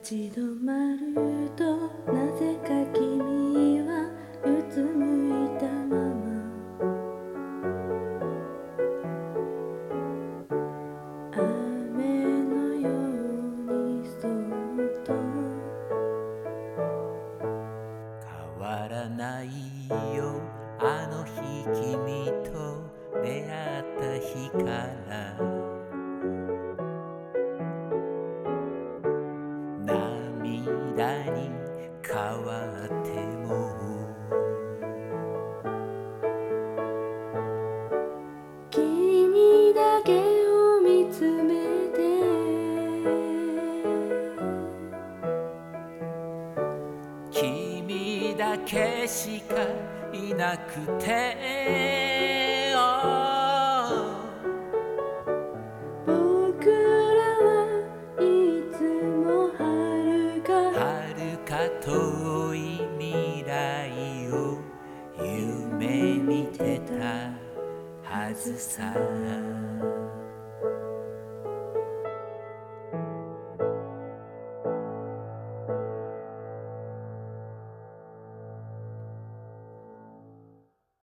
ち止まるとなぜか君はうつむいたまま雨のようにそっと変わらないよあの日君と出会った日から涙に変わっても君だけを見つめて君だけしかいなくて、 僕らはいつも遥か遠い未来を夢見てたはずさ